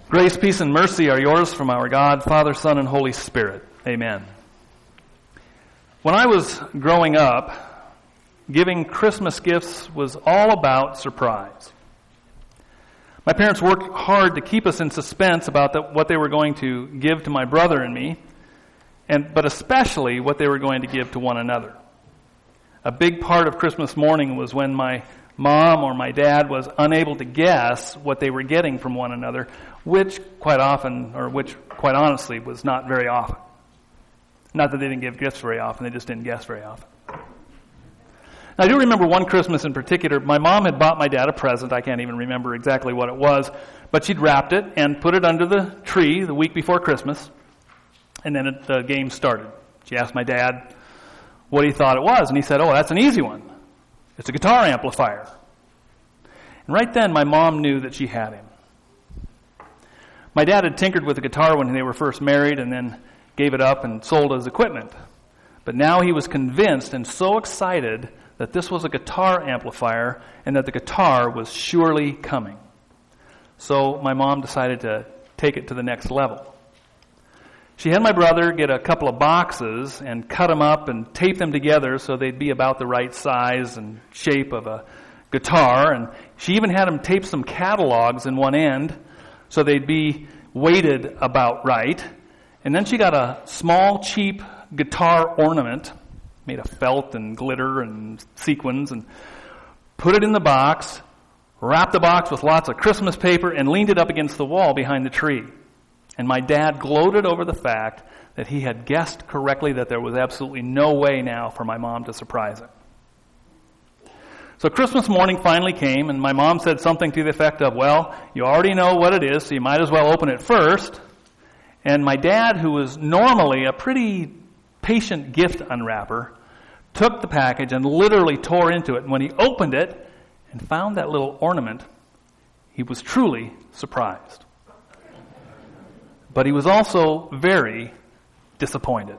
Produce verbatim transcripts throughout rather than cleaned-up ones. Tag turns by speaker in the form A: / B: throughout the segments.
A: Grace, peace, and mercy are yours from our God, Father, Son, and Holy Spirit. Amen. When I was growing up, giving Christmas gifts was all about surprise. My parents worked hard to keep us in suspense about the, what they were going to give to my brother and me, and but especially what they were going to give to one another. A big part of Christmas morning was when my mom or my dad was unable to guess what they were getting from one another, which quite often, or which quite honestly, was not very often. Not that they didn't give gifts very often, they just didn't guess very often. Now, I do remember one Christmas in particular. My mom had bought my dad a present. I can't even remember exactly what it was, but she'd wrapped it and put it under the tree the week before Christmas, and then it, the game started. She asked my dad what he thought it was, and he said, "Oh, that's an easy one. It's a guitar amplifier." And right then, my mom knew that she had him. My dad had tinkered with the guitar when they were first married and then gave it up and sold his equipment. But now he was convinced and so excited that this was a guitar amplifier and that the guitar was surely coming. So my mom decided to take it to the next level. She had my brother get a couple of boxes and cut them up and tape them together so they'd be about the right size and shape of a guitar. And she even had him tape some catalogs in one end so they'd be weighted about right. And then she got a small, cheap guitar ornament made of felt and glitter and sequins and put it in the box, wrapped the box with lots of Christmas paper, and leaned it up against the wall behind the tree. And my dad gloated over the fact that he had guessed correctly that there was absolutely no way now for my mom to surprise him. So Christmas morning finally came, and my mom said something to the effect of, "Well, you already know what it is, so you might as well open it first." And my dad, who was normally a pretty patient gift unwrapper, took the package and literally tore into it. And when he opened it and found that little ornament, he was truly surprised. But he was also very disappointed.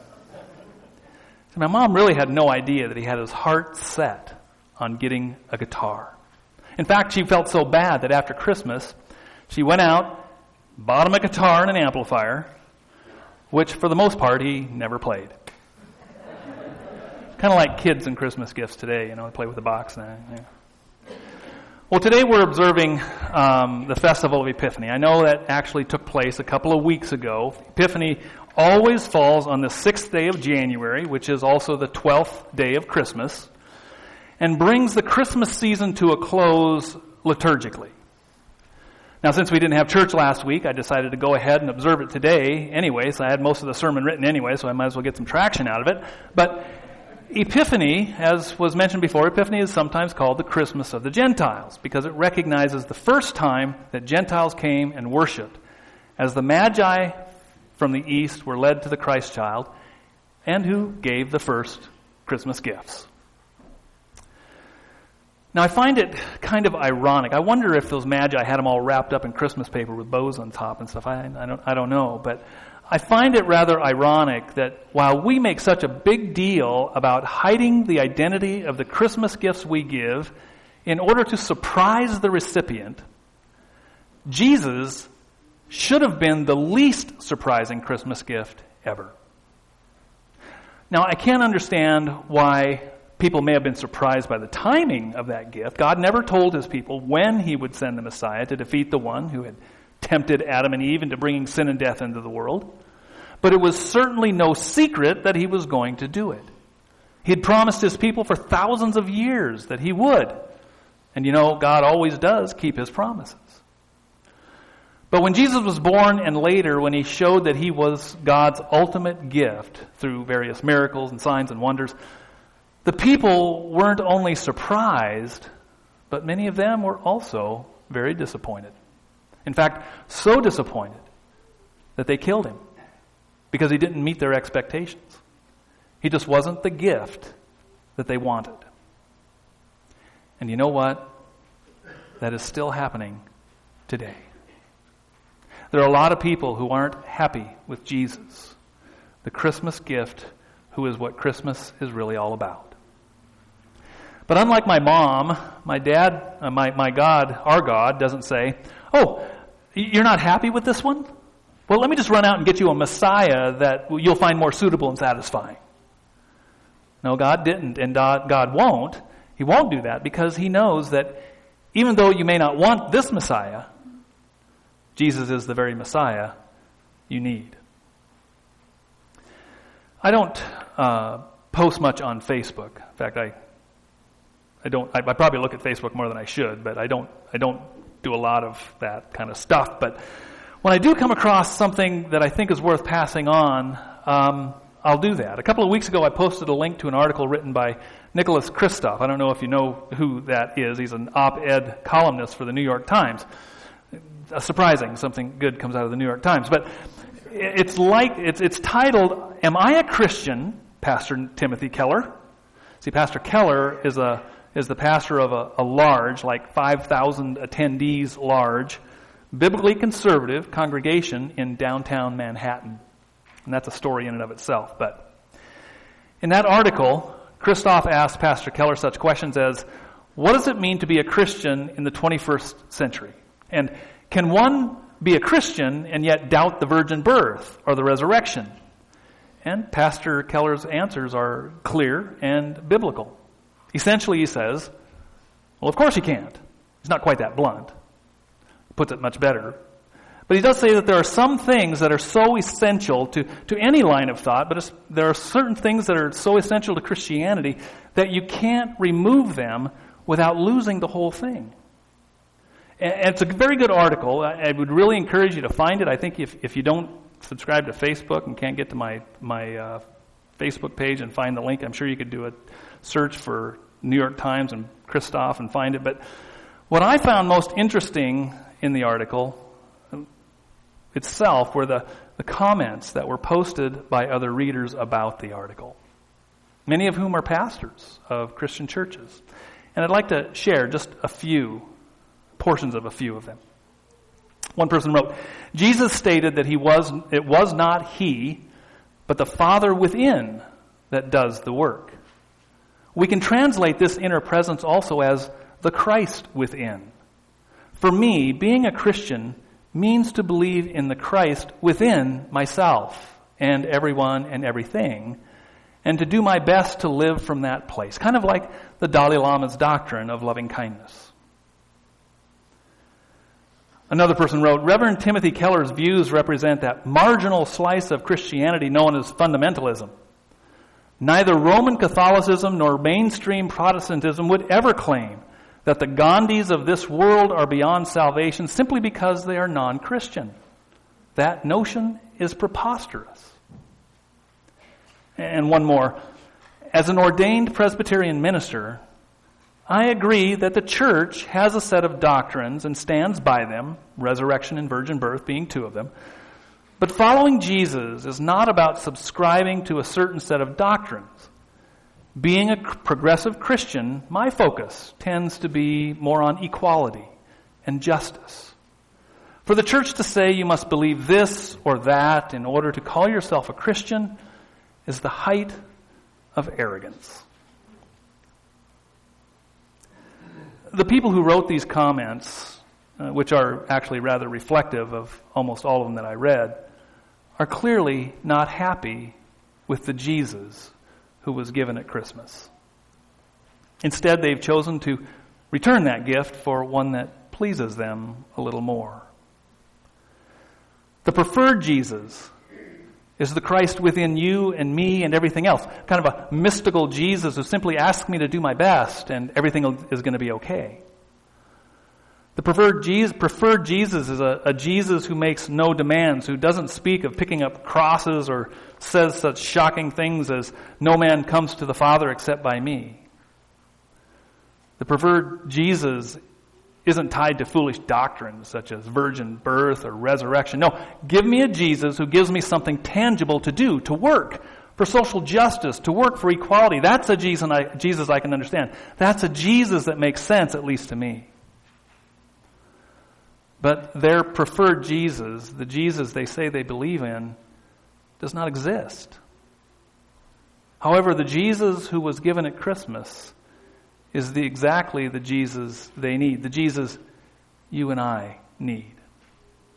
A: So my mom really had no idea that he had his heart set on getting a guitar. In fact, she felt so bad that after Christmas, she went out, bought him a guitar and an amplifier, which for the most part he never played. Kind of like kids and Christmas gifts today, you know, they play with the box now. Yeah. Well, today we're observing um, the Festival of Epiphany. I know that actually took place a couple of weeks ago. Epiphany always falls on the sixth day of January, which is also the twelfth day of Christmas, and brings the Christmas season to a close liturgically. Now, since we didn't have church last week, I decided to go ahead and observe it today anyway, so I had most of the sermon written anyway, so I might as well get some traction out of it. But Epiphany, as was mentioned before, Epiphany is sometimes called the Christmas of the Gentiles because it recognizes the first time that Gentiles came and worshiped as the Magi from the east were led to the Christ child and who gave the first Christmas gifts. Now, I find it kind of ironic. I wonder if those Magi had them all wrapped up in Christmas paper with bows on top and stuff. I, I don't, I don't know. But I find it rather ironic that while we make such a big deal about hiding the identity of the Christmas gifts we give in order to surprise the recipient, Jesus should have been the least surprising Christmas gift ever. Now, I can't understand why people may have been surprised by the timing of that gift. God never told his people when he would send the Messiah to defeat the one who had tempted Adam and Eve into bringing sin and death into the world. But it was certainly no secret that he was going to do it. He had promised his people for thousands of years that he would. And you know, God always does keep his promises. But when Jesus was born and later when he showed that he was God's ultimate gift through various miracles and signs and wonders, the people weren't only surprised, but many of them were also very disappointed. In fact, so disappointed that they killed him because he didn't meet their expectations. He just wasn't the gift that they wanted. And you know what? That is still happening today. There are a lot of people who aren't happy with Jesus, the Christmas gift, who is what Christmas is really all about. But unlike my mom, my dad, uh, my, my God, our God, doesn't say, "Oh, You're not happy with this one? Well, let me just run out and get you a Messiah that you'll find more suitable and satisfying. No, God didn't, and God won't. He won't do that because he knows that even though you may not want this Messiah, Jesus is the very Messiah you need. I don't uh, post much on Facebook. In fact, I I don't. I, I probably look at Facebook more than I should, but I don't. I don't do a lot of that kind of stuff. But when I do come across something that I think is worth passing on, um, I'll do that. A couple of weeks ago, I posted a link to an article written by Nicholas Kristof. I don't know if you know who that is. He's an op-ed columnist for the New York Times. Uh, surprising, something good comes out of the New York Times. But it's like it's it's titled, "Am I a Christian?" Pastor Timothy Keller. See, Pastor Keller is a is the pastor of a, a large, like five thousand attendees large, biblically conservative congregation in downtown Manhattan. And that's a story in and of itself. But in that article, Kristof asked Pastor Keller such questions as, what does it mean to be a Christian in the twenty-first century? And can one be a Christian and yet doubt the virgin birth or the resurrection? And Pastor Keller's answers are clear and biblical. Essentially, he says, well, of course he can't. He's not quite that blunt. He puts it much better. But he does say that there are some things that are so essential to, to any line of thought, but it's, there are certain things that are so essential to Christianity that you can't remove them without losing the whole thing. And, and it's a very good article. I, I would really encourage you to find it. I think if, if you don't subscribe to Facebook and can't get to my, my uh, Facebook page and find the link, I'm sure you could do a search for New York Times and Kristof and find it. But what I found most interesting in the article itself were the, the comments that were posted by other readers about the article, many of whom are pastors of Christian churches. And I'd like to share just a few portions of a few of them. One person wrote, Jesus stated that he was it was not he, but the Father within that does the work. We can translate this inner presence also as the Christ within. For me, being a Christian means to believe in the Christ within myself and everyone and everything, and to do my best to live from that place, kind of like the Dalai Lama's doctrine of loving kindness. Another person wrote, Reverend Timothy Keller's views represent that marginal slice of Christianity known as fundamentalism. Neither Roman Catholicism nor mainstream Protestantism would ever claim that the Gandhis of this world are beyond salvation simply because they are non-Christian. That notion is preposterous. And one more. As an ordained Presbyterian minister, I agree that the church has a set of doctrines and stands by them, resurrection and virgin birth being two of them. But following Jesus is not about subscribing to a certain set of doctrines. Being a progressive Christian, my focus tends to be more on equality and justice. For the church to say you must believe this or that in order to call yourself a Christian is the height of arrogance. The people who wrote these comments, uh, which are actually rather reflective of almost all of them that I read, are clearly not happy with the Jesus who was given at Christmas. Instead, they've chosen to return that gift for one that pleases them a little more. The preferred Jesus is the Christ within you and me and everything else. Kind of a mystical Jesus who simply asks me to do my best and everything is going to be okay. The preferred Jesus, preferred Jesus is a, a Jesus who makes no demands, who doesn't speak of picking up crosses or says such shocking things as, no man comes to the Father except by me. The preferred Jesus isn't tied to foolish doctrines such as virgin birth or resurrection. No, give me a Jesus who gives me something tangible to do, to work for social justice, to work for equality. That's a Jesus I, Jesus I can understand. That's a Jesus that makes sense, at least to me. But their preferred Jesus, the Jesus they say they believe in, does not exist. However, the Jesus who was given at Christmas is the exactly the Jesus they need, the Jesus you and I need.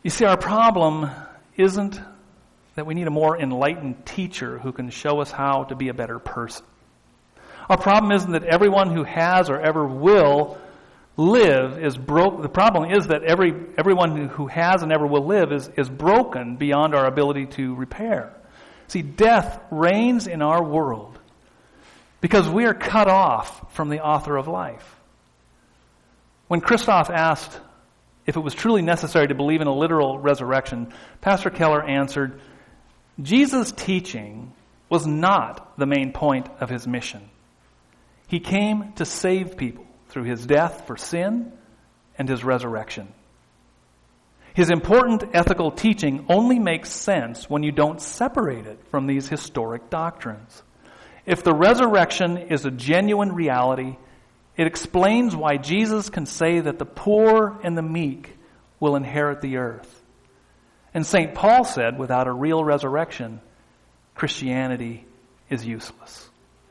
A: You see, our problem isn't that we need a more enlightened teacher who can show us how to be a better person. Our problem isn't that everyone who has or ever will live is broke. The problem is that every everyone who has and ever will live is, is broken beyond our ability to repair. See, death reigns in our world because we are cut off from the author of life. When Christoph asked if it was truly necessary to believe in a literal resurrection, Pastor Keller answered, Jesus' teaching was not the main point of his mission. He came to save people through his death for sin and his resurrection. His important ethical teaching only makes sense when you don't separate it from these historic doctrines. If the resurrection is a genuine reality, it explains why Jesus can say that the poor and the meek will inherit the earth. And Saint Paul said, without a real resurrection, Christianity is useless.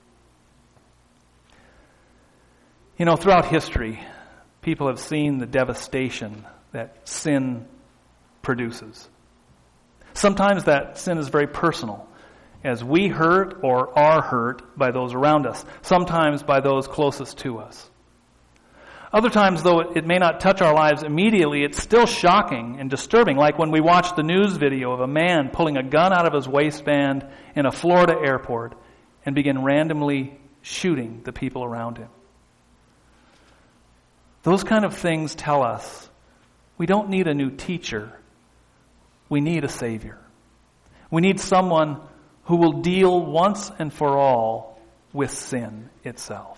A: You know, throughout history, people have seen the devastation that sin produces. Sometimes that sin is very personal, as we hurt or are hurt by those around us, sometimes by those closest to us. Other times, though it may not touch our lives immediately, it's still shocking and disturbing, like when we watch the news video of a man pulling a gun out of his waistband in a Florida airport and begin randomly shooting the people around him. Those kind of things tell us we don't need a new teacher. We need a Savior. We need someone who will deal once and for all with sin itself.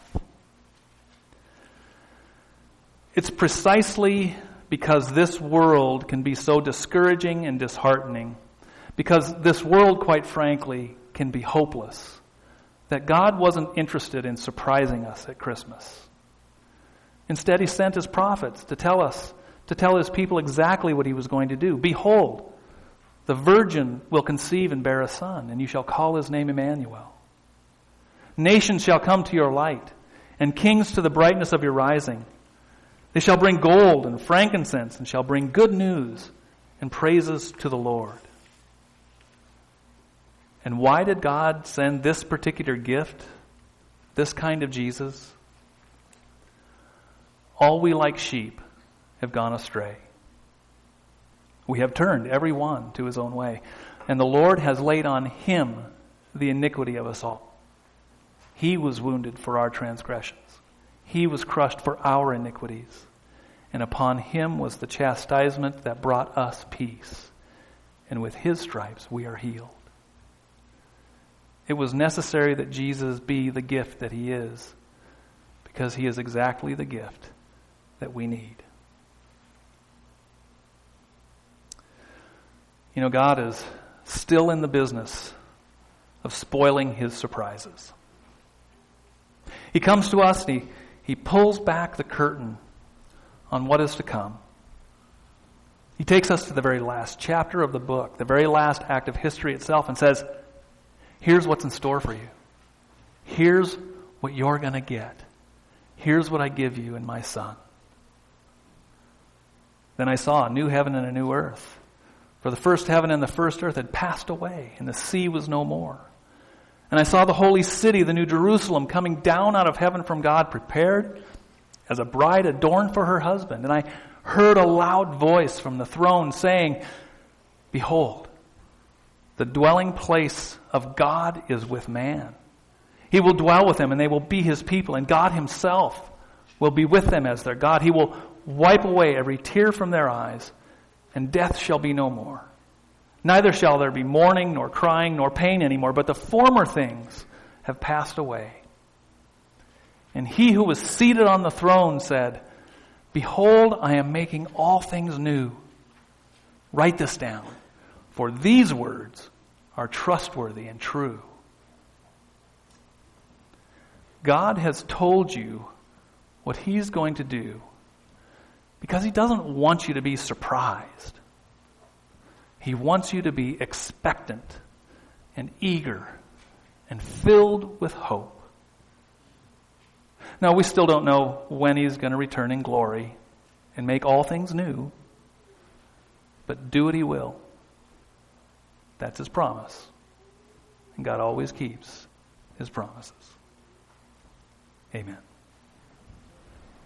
A: It's precisely because this world can be so discouraging and disheartening, because this world, quite frankly, can be hopeless, that God wasn't interested in surprising us at Christmas. Instead, he sent his prophets to tell us, to tell his people exactly what he was going to do. Behold, the virgin will conceive and bear a son, and you shall call his name Emmanuel. Nations shall come to your light, and kings to the brightness of your rising. They shall bring gold and frankincense, and shall bring good news and praises to the Lord. And why did God send this particular gift, this kind of Jesus? All we like sheep have gone astray. We have turned every one to his own way, and the Lord has laid on him the iniquity of us all. He was wounded for our transgressions. He was crushed for our iniquities, and upon him was the chastisement that brought us peace, and with his stripes we are healed. It was necessary that Jesus be the gift that he is, because he is exactly the gift that we need. You know, God is still in the business of spoiling his surprises. He comes to us and he, he pulls back the curtain on what is to come. He takes us to the very last chapter of the book, the very last act of history itself, and says, here's what's in store for you. Here's what you're going to get. Here's what I give you in my Son. Then I saw a new heaven and a new earth. For the first heaven and the first earth had passed away, and the sea was no more. And I saw the holy city, the new Jerusalem, coming down out of heaven from God, prepared as a bride adorned for her husband. And I heard a loud voice from the throne saying, behold, the dwelling place of God is with man. He will dwell with them, and they will be his people, and God himself will be with them as their God. He will wipe away every tear from their eyes, and death shall be no more. Neither shall there be mourning, nor crying, nor pain anymore, but the former things have passed away. And he who was seated on the throne said, behold, I am making all things new. Write this down, for these words are trustworthy and true. God has told you what he's going to do because he doesn't want you to be surprised. He wants you to be expectant and eager and filled with hope. Now, we still don't know when he's going to return in glory and make all things new. but do what he will. That's his promise. And God always keeps his promises. Amen.